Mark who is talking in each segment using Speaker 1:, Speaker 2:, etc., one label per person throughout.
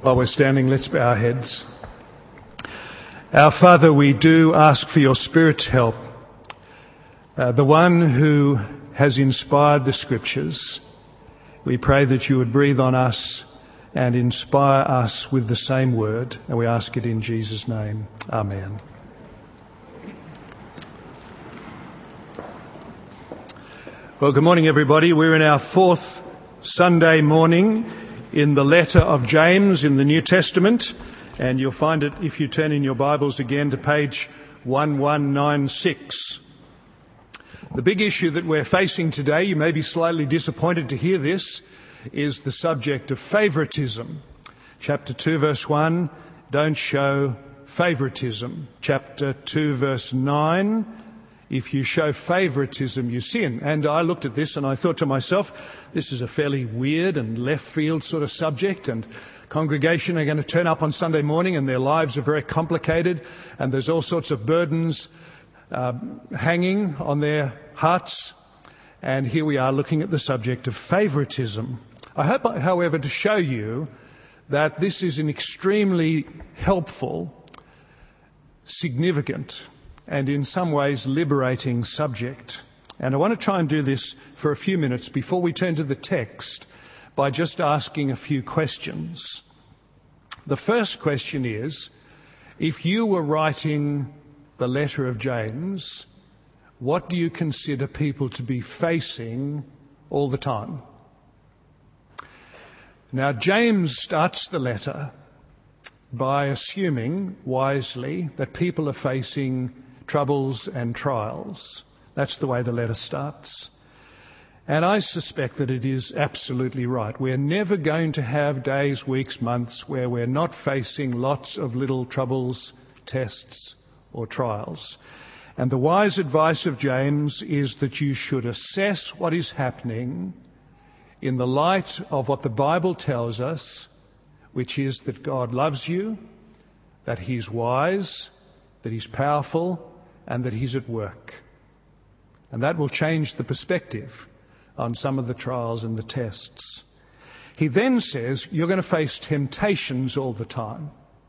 Speaker 1: While we're standing, let's bow our heads. Our Father, we do ask for your Spirit's help, the one who has inspired the Scriptures. We pray that you would breathe on us and inspire us with the same word, and we ask it in Jesus' name. Amen. Well, good morning, everybody. We're in our fourth Sunday morning in the letter of James in the New Testament, and you'll find it if you turn in your Bibles again to page 1196. The big issue that we're facing today, you may be slightly disappointed to hear this, is the subject of favouritism. Chapter 2 verse 1, don't show favouritism. Chapter 2 verse 9, if you show favouritism, you sin. And I looked at this and I thought to myself, this is a fairly weird and left field sort of subject, and congregation are going to turn up on Sunday morning and their lives are very complicated and there's all sorts of burdens hanging on their hearts. And here we are looking at the subject of favouritism. I hope, however, to show you that this is an extremely helpful, significant, and in some ways liberating subject. And I want to try and do this for a few minutes before we turn to the text by just asking a few questions. The first question is, if you were writing the letter of James, what do you consider people to be facing all the time? Now, James starts the letter by assuming wisely that people are facing troubles and trials. That's the way the letter starts. And I suspect that it is absolutely right. We're never going to have days, weeks, months where we're not facing lots of little troubles, tests, or trials. And the wise advice of James is that you should assess what is happening in the light of what the Bible tells us, which is that God loves you, that He's wise, that He's powerful, and that He's at work. And that will change the perspective on some of the trials and the tests. He then says you're going to face temptations all the time.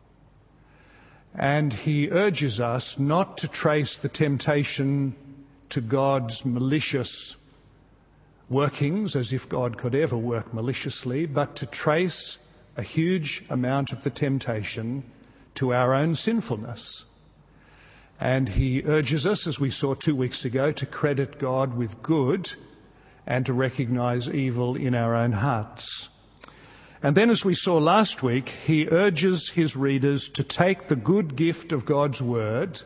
Speaker 1: And he urges us not to trace the temptation to God's malicious workings, as if God could ever work maliciously, but to trace a huge amount of the temptation to our own sinfulness. And he urges us, as we saw 2 weeks ago, to credit God with good and to recognise evil in our own hearts. And then, as we saw last week, he urges his readers to take the good gift of God's word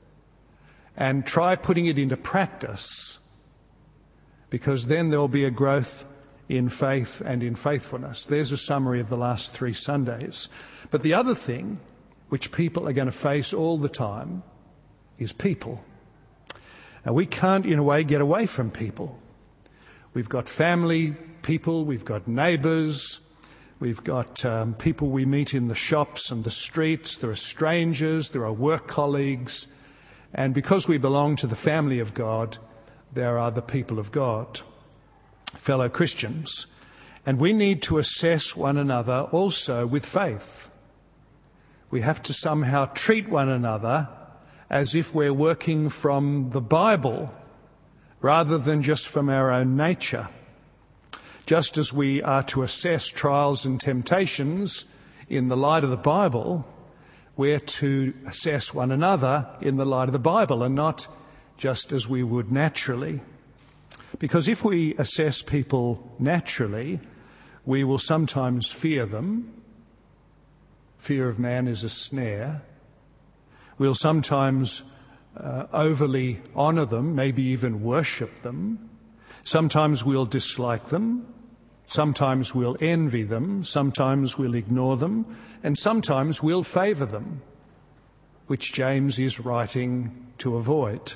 Speaker 1: and try putting it into practice, because then there will be a growth in faith and in faithfulness. There's a summary of the last 3 Sundays. But the other thing which people are going to face all the time is people. And we can't, in a way, get away from people. We've got family people, we've got neighbours, we've got people we meet in the shops and the streets, there are strangers, there are work colleagues, and because we belong to the family of God, there are the people of God, fellow Christians. And we need to assess one another also with faith. We have to somehow treat one another as if we're working from the Bible rather than just from our own nature. Just as we are to assess trials and temptations in the light of the Bible, we're to assess one another in the light of the Bible and not just as we would naturally. Because if we assess people naturally, we will sometimes fear them. Fear of man is a snare. We'll sometimes overly honour them, maybe even worship them. Sometimes we'll dislike them. Sometimes we'll envy them. Sometimes we'll ignore them. And sometimes we'll favour them, which James is writing to avoid.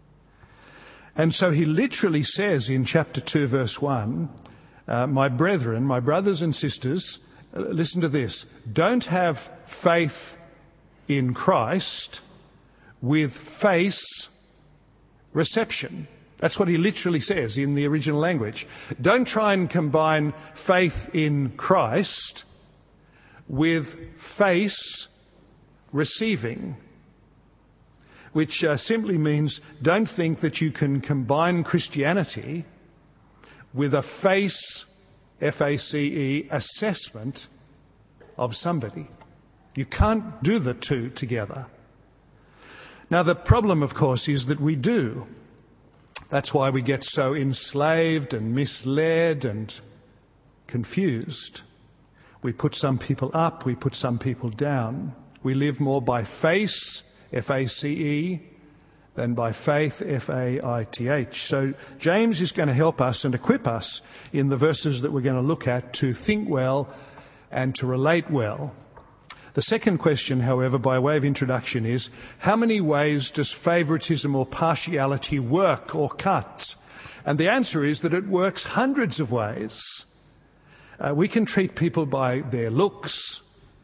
Speaker 1: And so he literally says in chapter 2 verse 1, my brethren, my brothers and sisters, listen to this, don't have faith in Christ with face reception. That's what he literally says in the original language. Don't try and combine faith in Christ with face receiving, which simply means don't think that you can combine Christianity with a face, F-A-C-E, assessment of somebody. You can't do the two together. Now, the problem, of course, is that we do. That's why we get so enslaved and misled and confused. We put some people up, we put some people down. We live more by face, F-A-C-E, than by faith, F-A-I-T-H. So James is going to help us and equip us in the verses that we're going to look at to think well and to relate well. The second question, however, by way of introduction is, how many ways does favouritism or partiality work or cut? And the answer is that it works hundreds of ways. We can treat people by their looks,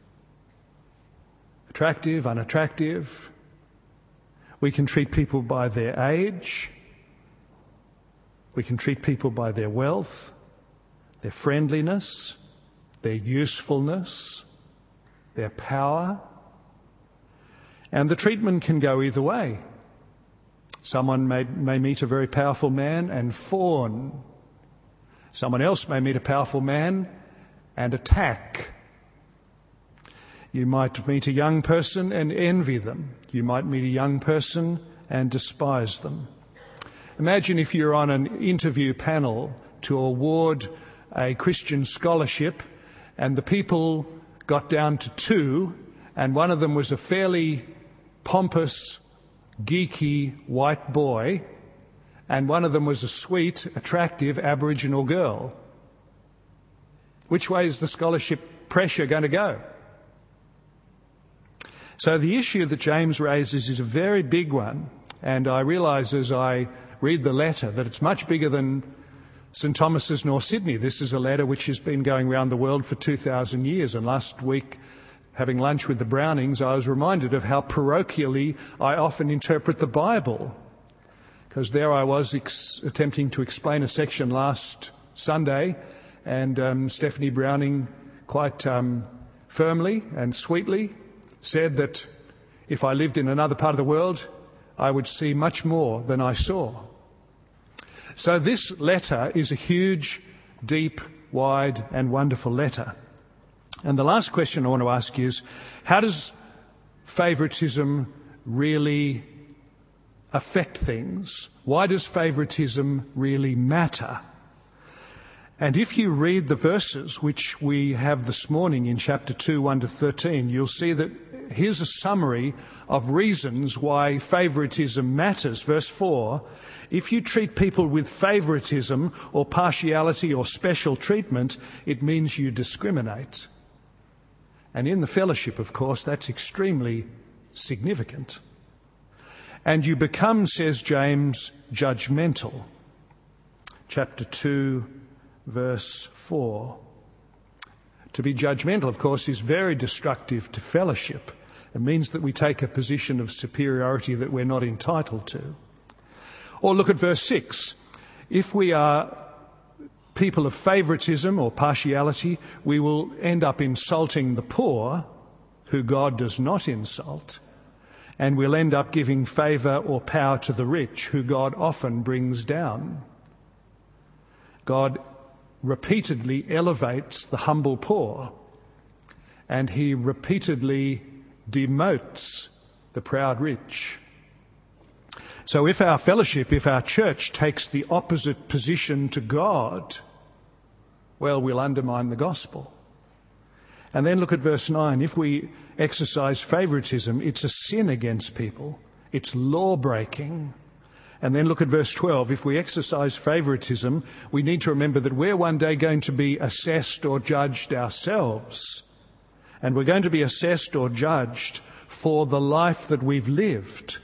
Speaker 1: attractive, unattractive. We can treat people by their age. We can treat people by their wealth, their friendliness, their usefulness, their power. And the treatment can go either way. Someone may meet a very powerful man and fawn. Someone else may meet a powerful man and attack. You might meet a young person and envy them. You might meet a young person and despise them. Imagine if you're on an interview panel to award a Christian scholarship and the people got down to two, and one of them was a fairly pompous, geeky white boy, and one of them was a sweet, attractive Aboriginal girl. Which way is the scholarship pressure going to go? So the issue that James raises is a very big one, and I realise as I read the letter that it's much bigger than St Thomas's North Sydney. This is a letter which has been going around the world for 2,000 years, and last week, having lunch with the Brownings, I was reminded of how parochially I often interpret the Bible, because there I was attempting to explain a section last Sunday, and Stephanie Browning quite firmly and sweetly said that if I lived in another part of the world, I would see much more than I saw. So this letter is a huge, deep, wide and wonderful letter. And the last question I want to ask is, how does favouritism really affect things? Why does favouritism really matter? And if you read the verses which we have this morning in chapter 2, 1 to 13, you'll see that here's a summary of reasons why favouritism matters. Verse 4, if you treat people with favouritism or partiality or special treatment, it means you discriminate. And in the fellowship, of course, that's extremely significant. And you become, says James, judgmental. Chapter 2, verse 4. To be judgmental, of course, is very destructive to fellowship. It means that we take a position of superiority that we're not entitled to. Or look at verse 6. If we are people of favouritism or partiality, we will end up insulting the poor, who God does not insult, and we'll end up giving favour or power to the rich, who God often brings down. God repeatedly elevates the humble poor, and he repeatedly demotes the proud rich. So if our fellowship, if our church takes the opposite position to God, well, we'll undermine the gospel. And then look at verse 9. If we exercise favouritism, it's a sin against people. It's law-breaking. And then look at verse 12. If we exercise favouritism, we need to remember that we're one day going to be assessed or judged ourselves. And we're going to be assessed or judged for the life that we've lived.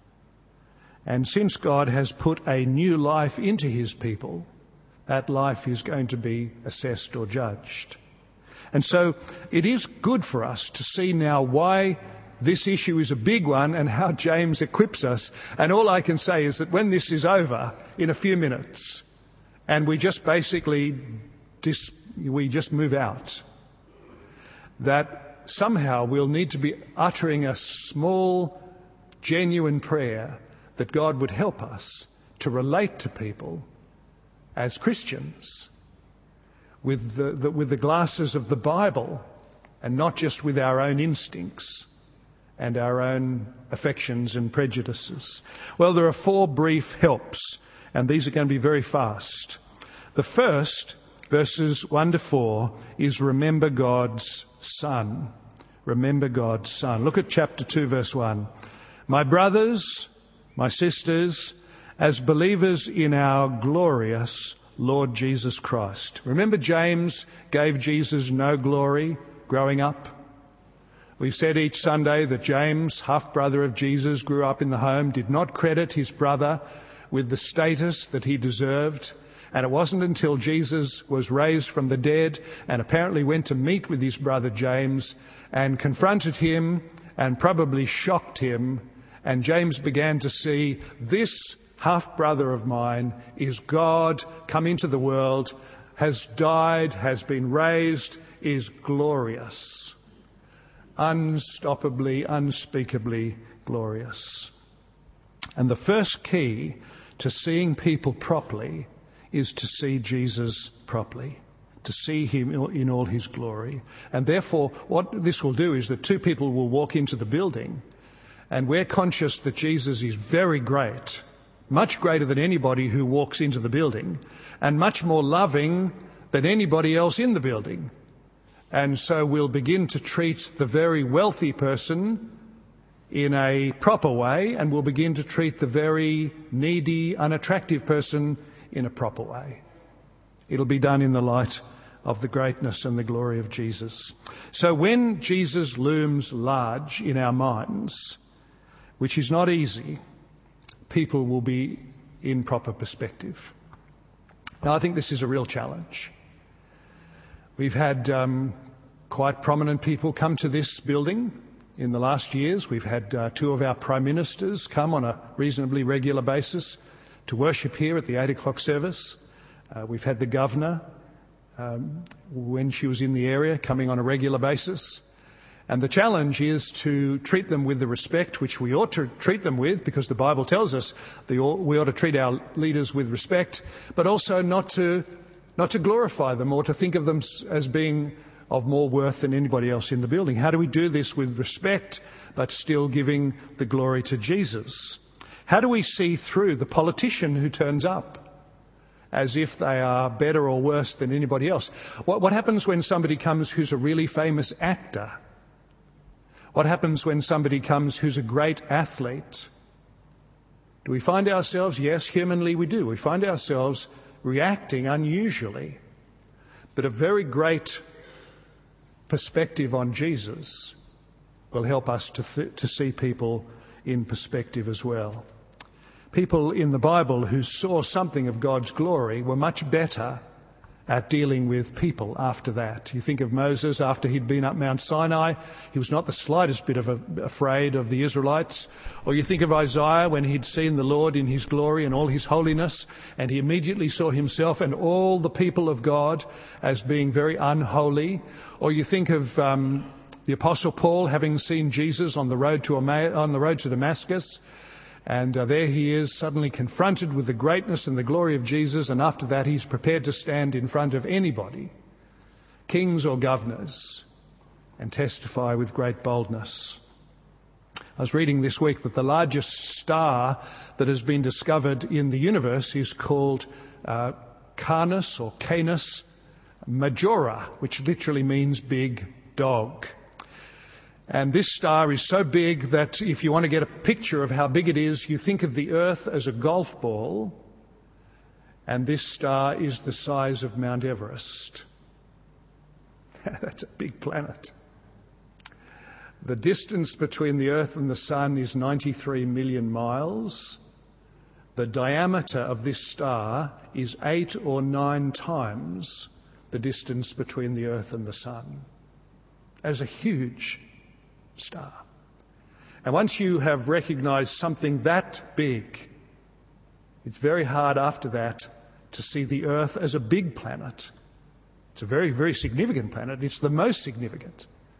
Speaker 1: And since God has put a new life into his people, that life is going to be assessed or judged. And so it is good for us to see now why this issue is a big one and how James equips us. And all I can say is that when this is over in a few minutes and we just basically we just move out, that somehow we'll need to be uttering a small, genuine prayer that God would help us to relate to people as Christians with the glasses of the Bible and not just with our own instincts and our own affections and prejudices. Well, there are 4 brief helps, and these are going to be very fast. The first, verses 1 to 4, is remember God's Son. Remember God's Son. Look at chapter 2, verse 1. My brothers, my sisters, as believers in our glorious Lord Jesus Christ. Remember James gave Jesus no glory growing up? We've said each Sunday that James, half-brother of Jesus, grew up in the home, did not credit his brother with the status that he deserved. And it wasn't until Jesus was raised from the dead and apparently went to meet with his brother James and confronted him and probably shocked him. And James began to see, this half-brother of mine is God come into the world, has died, has been raised, is glorious. Unstoppably, unspeakably glorious. And the first key to seeing people properly is to see Jesus properly, to see him in all his glory. And therefore, what this will do is that 2 people will walk into the building, and we're conscious that Jesus is very great, much greater than anybody who walks into the building, and much more loving than anybody else in the building. And so we'll begin to treat the very wealthy person in a proper way, and we'll begin to treat the very needy, unattractive person in a proper way. It'll be done in the light of the greatness and the glory of Jesus. So when Jesus looms large in our minds, which is not easy, people will be in proper perspective. Now, I think this is a real challenge. We've had quite prominent people come to this building in the last years. We've had 2 of our prime ministers come on a reasonably regular basis to worship here at the 8 o'clock service. We've had the governor, when she was in the area, coming on a regular basis. And the challenge is to treat them with the respect which we ought to treat them with, because the Bible tells us we ought to treat our leaders with respect, but also not to glorify them or to think of them as being of more worth than anybody else in the building. How do we do this with respect, but still giving the glory to Jesus? How do we see through the politician who turns up as if they are better or worse than anybody else? What happens when somebody comes who's a really famous actor? What happens when somebody comes who's a great athlete? Do we find ourselves, yes, humanly we do, we find ourselves reacting unusually, but a very great perspective on Jesus will help us to see people in perspective as well. People in the Bible who saw something of God's glory were much better at dealing with people after that. You think of Moses after he'd been up Mount Sinai, he was not the slightest bit afraid of the Israelites. Or you think of Isaiah when he'd seen the Lord in his glory and all his holiness, and he immediately saw himself and all the people of God as being very unholy. Or you think of the Apostle Paul having seen Jesus on the road to Damascus, and there he is suddenly confronted with the greatness and the glory of Jesus, and after that he's prepared to stand in front of anybody, kings or governors, and testify with great boldness. I was reading this week that the largest star that has been discovered in the universe is called Canis Majora, which literally means big dog. And this star is so big that if you want to get a picture of how big it is, you think of the Earth as a golf ball, and this star is the size of Mount Everest. That's a big planet. The distance between the Earth and the Sun is 93 million miles. The diameter of this star is 8 or 9 times the distance between the Earth and the Sun. As a huge star. And once you have recognized something that big, it's very hard after that to see the Earth as a big planet. It's a very, very significant planet. It's the most significant.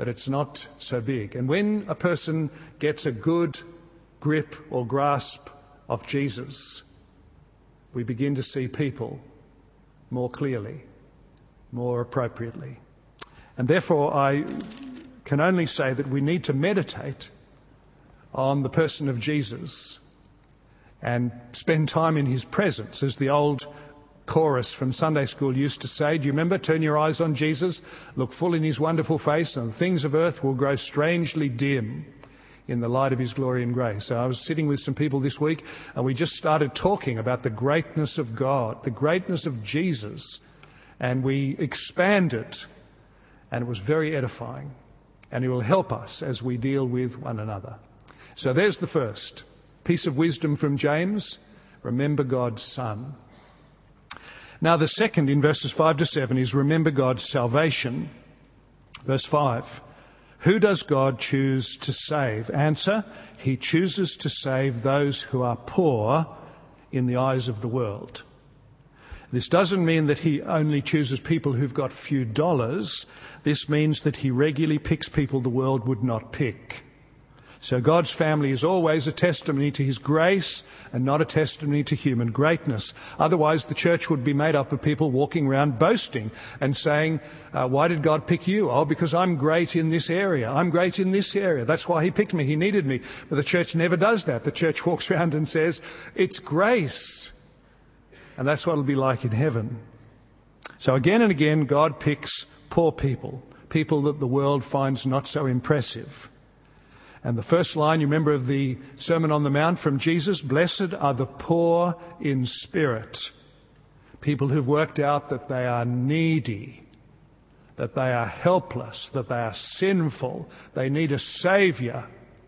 Speaker 1: but it's not so big. And when a person gets a good grip or grasp of Jesus, we begin to see people more clearly, more appropriately. And therefore, I can only say that we need to meditate on the person of Jesus and spend time in his presence, as the old chorus from Sunday school used to say. Do you remember? Turn your eyes on Jesus, look full in his wonderful face, and the things of earth will grow strangely dim in the light of his glory and grace. So I was sitting with some people this week, and we just started talking about the greatness of God, the greatness of Jesus, and we expanded, and it was very edifying, and it will help us as we deal with one another. So there's the first piece of wisdom from James: remember God's Son. Now the second, in verses 5 to 7, is remember God's salvation. Verse 5, who does God choose to save? Answer, he chooses to save those who are poor in the eyes of the world. This doesn't mean that he only chooses people who've got few dollars. This means that he regularly picks people the world would not pick. So God's family is always a testimony to his grace and not a testimony to human greatness. Otherwise, the church would be made up of people walking around boasting and saying, why did God pick you? Oh, because I'm great in this area. I'm great in this area. That's why he picked me. He needed me. But the church never does that. The church walks around and says, it's grace. And that's what it'll be like in heaven. So again and again, God picks poor people, people that the world finds not so impressive. And the first line, you remember, of the Sermon on the Mount from Jesus, blessed are the poor in spirit. People who've worked out that they are needy, that they are helpless, that they are sinful, they need a saviour.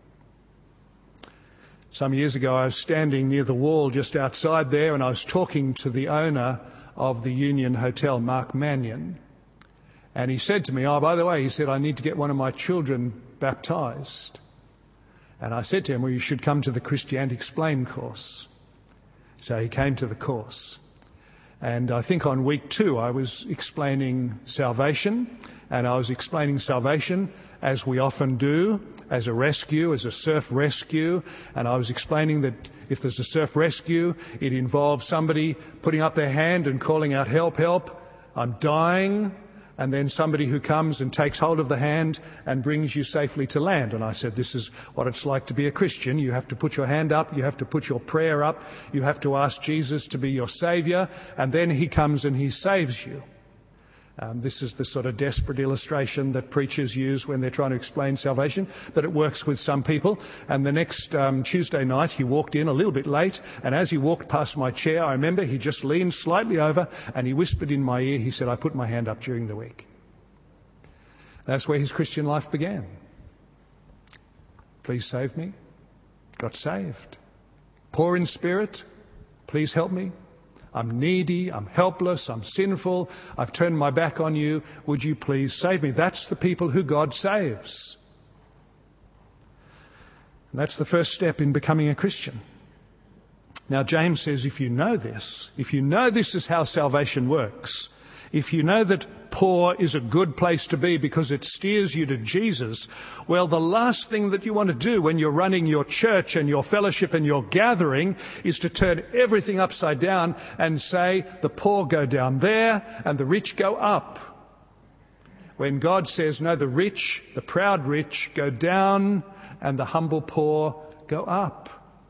Speaker 1: Some years ago I was standing near the wall just outside there, and I was talking to the owner of the Union Hotel, Mark Mannion. And he said to me, oh, by the way, he said, I need to get one of my children baptised. And I said to him, well, you should come to the Christianity Explained course. So he came to the course. And I think on week 2 I was explaining salvation. And I was explaining salvation as we often do, as a rescue, as a surf rescue. And I was explaining that if there's a surf rescue, it involves somebody putting up their hand and calling out, help, help, I'm dying. And then somebody who comes and takes hold of the hand and brings you safely to land. And I said, this is what it's like to be a Christian. You have to put your hand up, you have to put your prayer up, you have to ask Jesus to be your saviour, and then he comes and he saves you. This is the sort of desperate illustration that preachers use when they're trying to explain salvation, but it works with some people. And the next Tuesday night, he walked in a little bit late, and as he walked past my chair, I remember he just leaned slightly over and he whispered in my ear, he said, I put my hand up during the week. That's where his Christian life began. Please save me. Got saved. Poor in spirit. Please help me. I'm needy, I'm helpless, I'm sinful, I've turned my back on you, would you please save me? That's the people who God saves. And that's the first step in becoming a Christian. Now James says, if you know this is how salvation works, if you know that poor is a good place to be because it steers you to Jesus, well, the last thing that you want to do when you're running your church and your fellowship and your gathering is to turn everything upside down and say the poor go down there and the rich go up. When God says, no, the rich, the proud rich go down and the humble poor go up.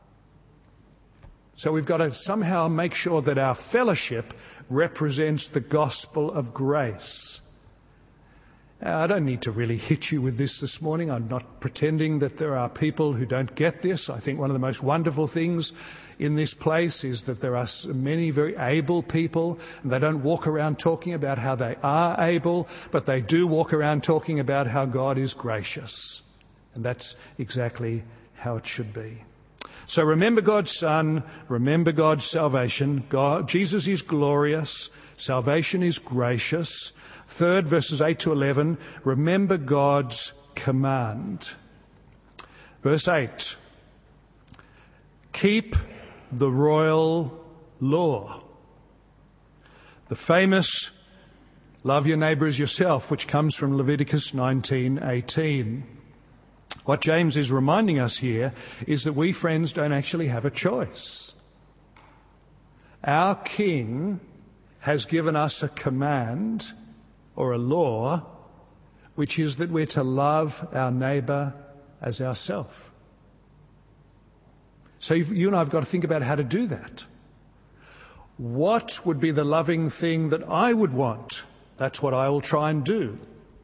Speaker 1: So we've got to somehow make sure that our fellowship represents the gospel of grace. Now, I don't need to really hit you with this morning. I'm not pretending that there are people who don't get this. I think one of the most wonderful things in this place is that there are many very able people, and they don't walk around talking about how they are able, but they do walk around talking about how God is gracious. And that's exactly how it should be. So remember God's Son, remember God's salvation. Jesus is glorious, salvation is gracious. Third, verses 8 to 11, remember God's command. Verse 8, keep the royal law. The famous Love your neighbour as yourself, which comes from Leviticus 19:18. What James is reminding us here is that we, friends, don't actually have a choice. Our King has given us a command or a law, which is that we're to love our neighbour as ourselves. So you and I have got to think about how to do that. What would be the loving thing that I would want? That's what I will try and do.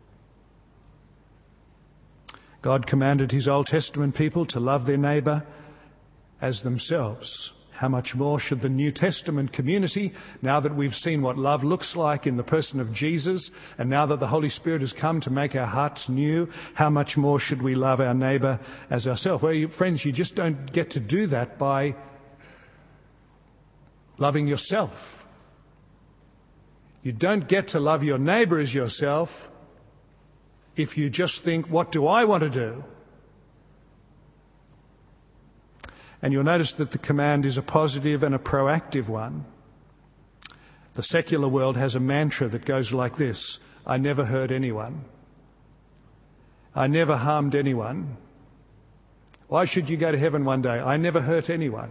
Speaker 1: God commanded his Old Testament people to love their neighbour as themselves. How much more should the New Testament community, now that we've seen what love looks like in the person of Jesus, and now that the Holy Spirit has come to make our hearts new, how much more should we love our neighbour as ourselves? Well, friends, you just don't get to do that by loving yourself. You don't get to love your neighbour as yourself if you just think, what do I want to do? And you'll notice that the command is a positive and a proactive one. The secular world has a mantra that goes like this: I never hurt anyone. I never harmed anyone. Why should you go to heaven one day? I never hurt anyone.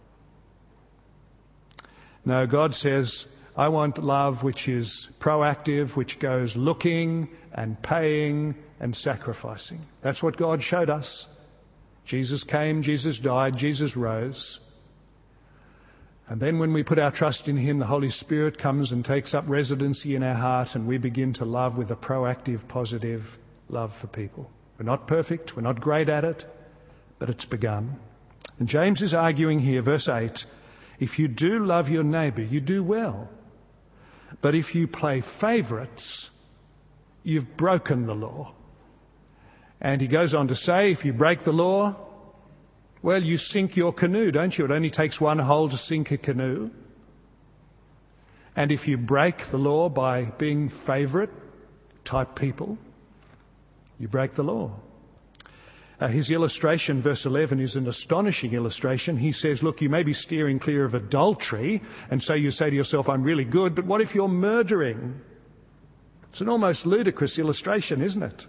Speaker 1: No, God says, I want love which is proactive, which goes looking and paying and sacrificing. That's what God showed us. Jesus came, Jesus died, Jesus rose. And then when we put our trust in him, the Holy Spirit comes and takes up residency in our heart, and we begin to love with a proactive, positive love for people. We're not perfect, we're not great at it, but it's begun. And James is arguing here, verse 8, if you do love your neighbour, you do well. But if you play favourites, you've broken the law. And he goes on to say, if you break the law, well, you sink your canoe, don't you? It only takes one hole to sink a canoe. And if you break the law by being favourite type people, you break the law. His illustration, verse 11, is an astonishing illustration. He says, look, you may be steering clear of adultery, and so you say to yourself, I'm really good, but what if you're murdering? It's an almost ludicrous illustration, isn't it?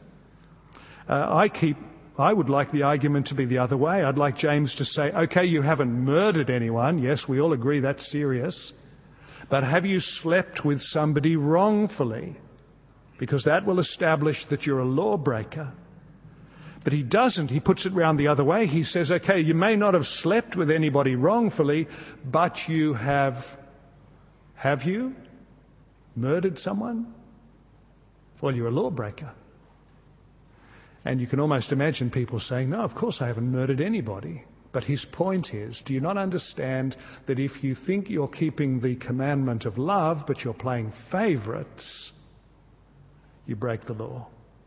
Speaker 1: I would like the argument to be the other way. I'd like James to say, okay, you haven't murdered anyone. Yes, we all agree that's serious. But have you slept with somebody wrongfully? Because that will establish that you're a lawbreaker. But he doesn't. He puts it round the other way. He says, okay, you may not have slept with anybody wrongfully, but you have you murdered someone? Well, you're a lawbreaker. And you can almost imagine people saying, no, of course I haven't murdered anybody. But his point is, do you not understand that if you think you're keeping the commandment of love, but you're playing favourites, you break the law?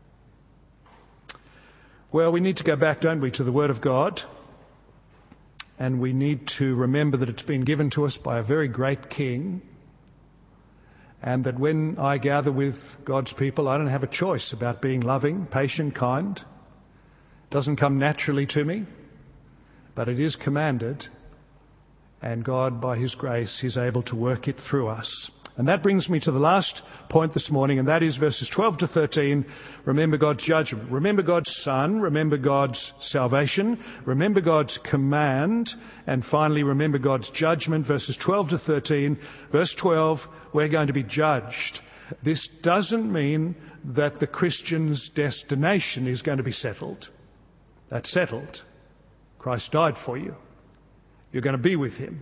Speaker 1: Well, we need to go back, don't we, to the Word of God. And we need to remember that it's been given to us by a very great King. And that when I gather with God's people, I don't have a choice about being loving, patient, kind. It doesn't come naturally to me, but it is commanded. And God, by his grace, is able to work it through us. And that brings me to the last point this morning, and that is verses 12 to 13. Remember God's judgment. Remember God's Son. Remember God's salvation. Remember God's command. And finally, remember God's judgment, verses 12 to 13. Verse 12, we're going to be judged. This doesn't mean that the Christian's destination is going to be settled. That's settled. Christ died for you. You're going to be with him.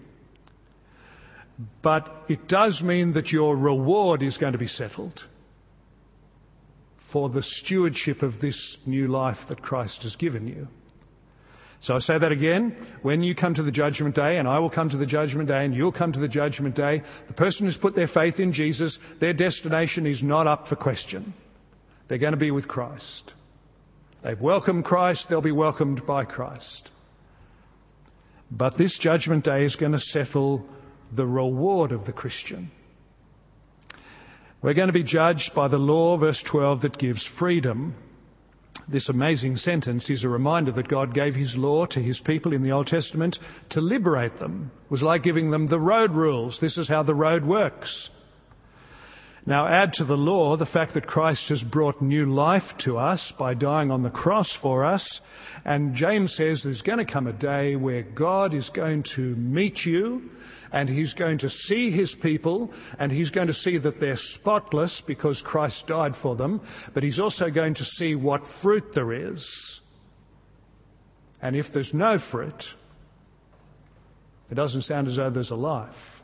Speaker 1: But it does mean that your reward is going to be settled for the stewardship of this new life that Christ has given you. So I say that again. When you come to the judgment day, and I will come to the judgment day, and you'll come to the judgment day, the person who's put their faith in Jesus, their destination is not up for question. They're going to be with Christ. They've welcomed Christ, they'll be welcomed by Christ. But this judgment day is going to settle the reward of the Christian. We're going to be judged by the law, verse 12, that gives freedom. This amazing sentence is a reminder that God gave his law to his people in the Old Testament to liberate them. It was like giving them the road rules. This is how the road works. Now add to the law the fact that Christ has brought new life to us by dying on the cross for us. And James says there's going to come a day where God is going to meet you, and he's going to see his people, and he's going to see that they're spotless because Christ died for them, but he's also going to see what fruit there is. And if there's no fruit, it doesn't sound as though there's a life.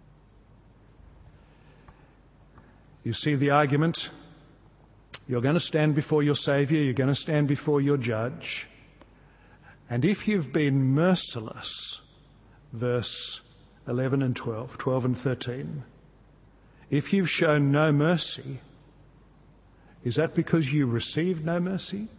Speaker 1: You see the argument? You're going to stand before your Saviour, you're going to stand before your judge. And if you've been merciless, verse 11 and 12, 12 and 13, if you've shown no mercy, is that because you received no mercy?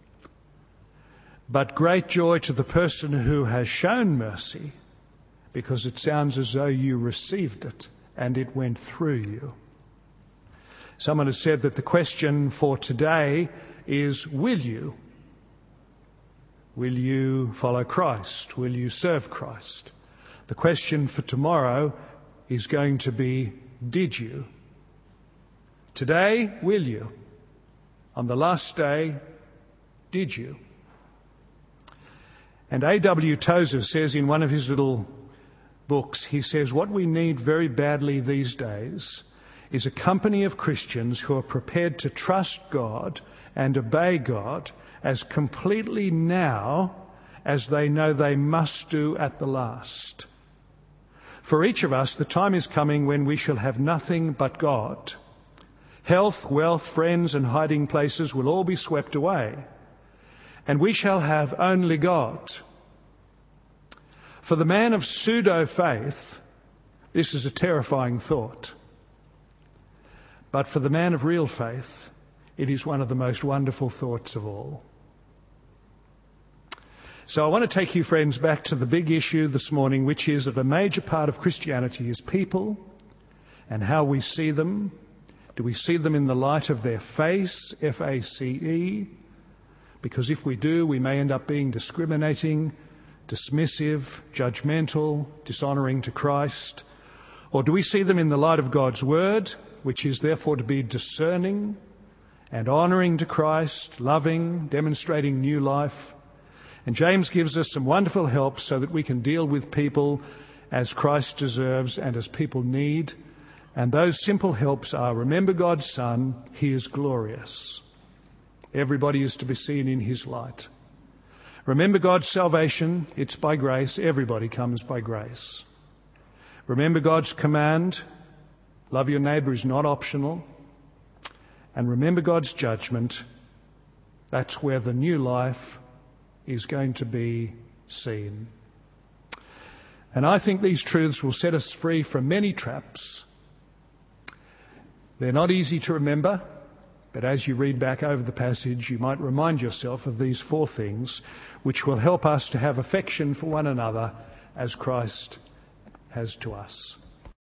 Speaker 1: But great joy to the person who has shown mercy, because it sounds as though you received it and it went through you. Someone has said that the question for today is, will you? Will you follow Christ? Will you serve Christ? The question for tomorrow is going to be, did you? Today, will you? On the last day, did you? And A.W. Tozer says in one of his little books, he says, what we need very badly these days is a company of Christians who are prepared to trust God and obey God as completely now as they know they must do at the last. For each of us, the time is coming when we shall have nothing but God. Health, wealth, friends, and hiding places will all be swept away, and we shall have only God. For the man of pseudo-faith, this is a terrifying thought. But for the man of real faith, it is one of the most wonderful thoughts of all. So I want to take you, friends, back to the big issue this morning, which is that a major part of Christianity is people and how we see them. Do we see them in the light of their face, F-A-C-E? Because if we do, we may end up being discriminating, dismissive, judgmental, dishonouring to Christ. Or do we see them in the light of God's Word, which is therefore to be discerning and honouring to Christ, loving, demonstrating new life? And James gives us some wonderful help so that we can deal with people as Christ deserves and as people need. And those simple helps are, remember God's Son, he is glorious. Everybody is to be seen in his light. Remember God's salvation, it's by grace. Everybody comes by grace. Remember God's command, love your neighbour is not optional. And remember God's judgment, that's where the new life is going to be seen. And I think these truths will set us free from many traps. They're not easy to remember, but as you read back over the passage, you might remind yourself of these 4 things, which will help us to have affection for one another as Christ has to us.